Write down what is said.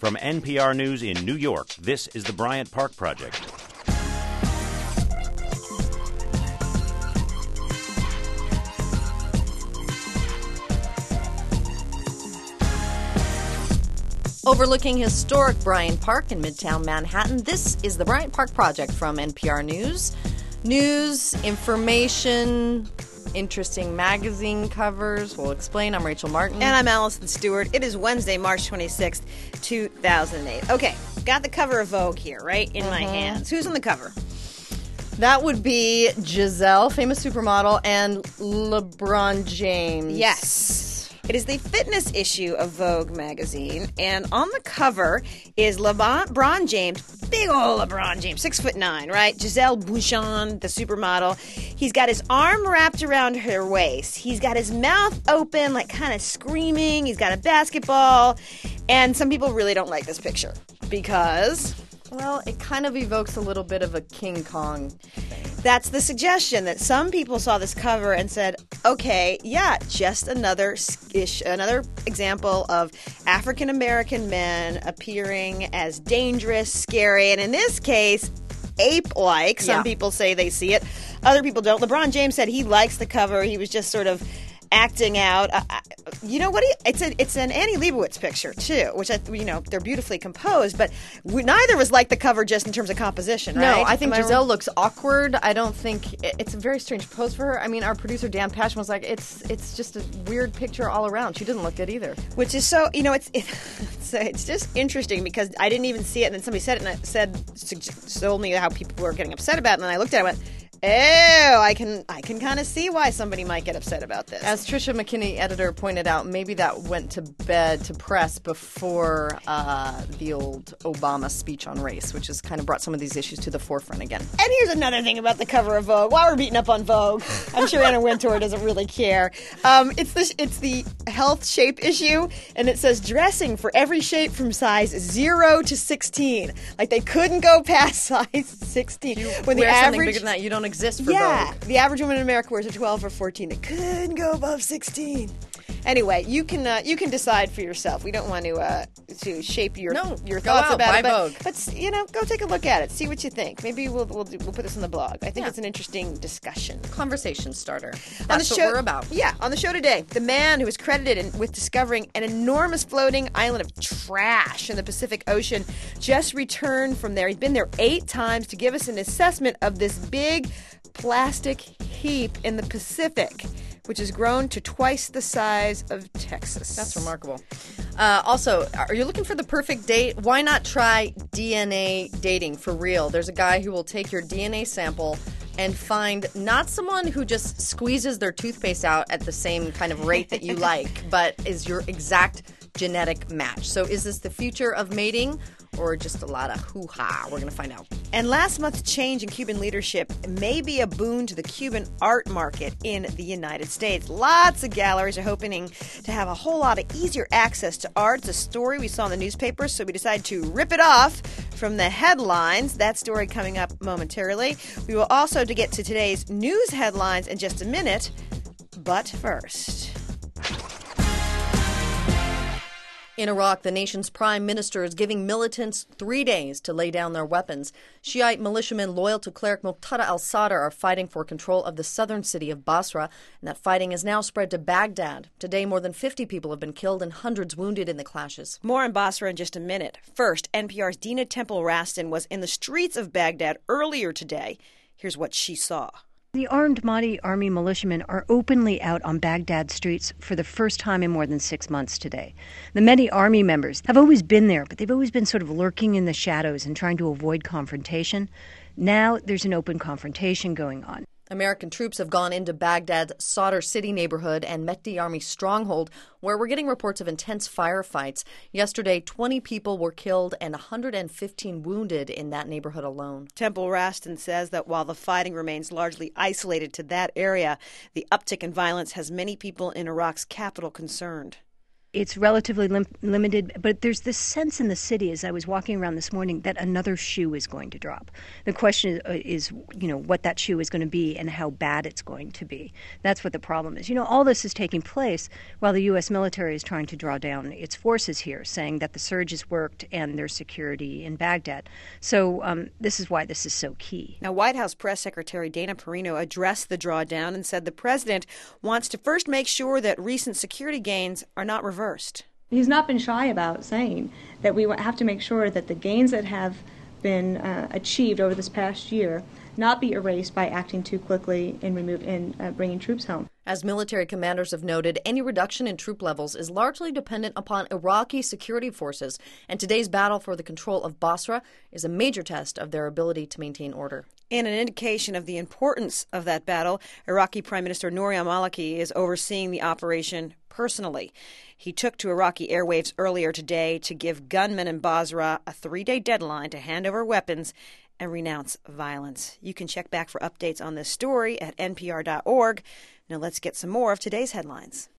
From NPR News in New York, this is the Bryant Park Project. Overlooking historic Bryant Park in Midtown Manhattan, this is the Bryant Park Project from NPR News. News, information, interesting magazine covers. We'll explain. I'm Rachel Martin. And I'm Allison Stewart. It is Wednesday, March 26th, 2008. Okay, got the cover of Vogue here, right, in my hands. Who's on the cover? That would be Giselle, famous supermodel, and LeBron James. Yes. It is the fitness issue of Vogue magazine, and on the cover is LeBron James, big old LeBron James, 6'9", right? Giselle Bouchon, the supermodel. He's got his arm wrapped around her waist. He's got his mouth open, like kind of screaming. He's got a basketball, and some people really don't like this picture because, well, it kind of evokes a little bit of a King Kong thing. That's the suggestion, that some people saw this cover and said, okay, yeah, just another example of African-American men appearing as dangerous, scary, and in this case, ape-like. Some people say they see it. Other people don't. LeBron James said he likes the cover. He was just sort of acting out. You know what? It's an Annie Leibovitz picture too, which they're beautifully composed. But neither of us like the cover just in terms of composition, right? No, I think Giselle looks awkward. I don't think it's a very strange pose for her. I mean, our producer Dan Passion was like, it's just a weird picture all around. She didn't look good either. Which is so it's just interesting because I didn't even see it, and then somebody said it, and told me how people were getting upset about it, and then I looked at it and went, oh, I can kind of see why somebody might get upset about this. As Tricia McKinney, editor, pointed out, maybe that went to bed to press before the old Obama speech on race, which has kind of brought some of these issues to the forefront again. And here's another thing about the cover of Vogue. While we're beating up on Vogue, I'm sure Anna Wintour doesn't really care. It's the health shape issue, and it says dressing for every shape from size 0 to 16. Like they couldn't go past size 16. When the average, something bigger than that, you don't exist for Vogue. The average woman in America wears a 12 or 14. It couldn't go above 16. Anyway, you can decide for yourself. We don't want to shape your thoughts about it, Vogue. But go take a look at it, see what you think. Maybe we'll put this on the blog. I think it's an interesting discussion, conversation starter. That's what we're about. Yeah, on the show today, the man who is credited with discovering an enormous floating island of trash in the Pacific Ocean just returned from there. He's been there 8 times to give us an assessment of this big plastic heap in the Pacific, which has grown to twice the size of Texas. That's remarkable. Also, are you looking for the perfect date? Why not try DNA dating for real? There's a guy who will take your DNA sample and find not someone who just squeezes their toothpaste out at the same kind of rate that you like, but is your exact genetic match. So is this the future of mating or just a lot of hoo-ha? We're going to find out. And last month's change in Cuban leadership may be a boon to the Cuban art market in the United States. Lots of galleries are hoping to have a whole lot of easier access to art. It's a story we saw in the newspapers, so we decided to rip it off from the headlines. That story coming up momentarily. We will also get to today's news headlines in just a minute, but first. In Iraq, the nation's prime minister is giving militants 3 days to lay down their weapons. Shiite militiamen loyal to cleric Muqtada al-Sadr are fighting for control of the southern city of Basra, and that fighting has now spread to Baghdad. Today, more than 50 people have been killed and hundreds wounded in the clashes. More on Basra in just a minute. First, NPR's Dina Temple-Raston was in the streets of Baghdad earlier today. Here's what she saw. The armed Mahdi army militiamen are openly out on Baghdad streets for the first time in more than 6 months today. The Mahdi army members have always been there, but they've always been sort of lurking in the shadows and trying to avoid confrontation. Now there's an open confrontation going on. American troops have gone into Baghdad's Sadr City neighborhood and Mahdi Army stronghold, where we're getting reports of intense firefights. Yesterday, 20 people were killed and 115 wounded in that neighborhood alone. Temple-Raston says that while the fighting remains largely isolated to that area, the uptick in violence has many people in Iraq's capital concerned. It's relatively limited, but there's this sense in the city as I was walking around this morning that another shoe is going to drop. The question is what that shoe is going to be and how bad it's going to be. That's what the problem is. All this is taking place while the U.S. military is trying to draw down its forces here, saying that the surge has worked and there's security in Baghdad. So this is why this is so key. Now, White House Press Secretary Dana Perino addressed the drawdown and said the president wants to first make sure that recent security gains are not reversed. He's not been shy about saying that we have to make sure that the gains that have been achieved over this past year not be erased by acting too quickly in bringing troops home. As military commanders have noted, any reduction in troop levels is largely dependent upon Iraqi security forces, and today's battle for the control of Basra is a major test of their ability to maintain order. In an indication of the importance of that battle, Iraqi Prime Minister Nouri al-Maliki is overseeing the operation personally. He took to Iraqi airwaves earlier today to give gunmen in Basra a 3-day deadline to hand over weapons and renounce violence. You can check back for updates on this story at npr.org. Now let's get some more of today's headlines.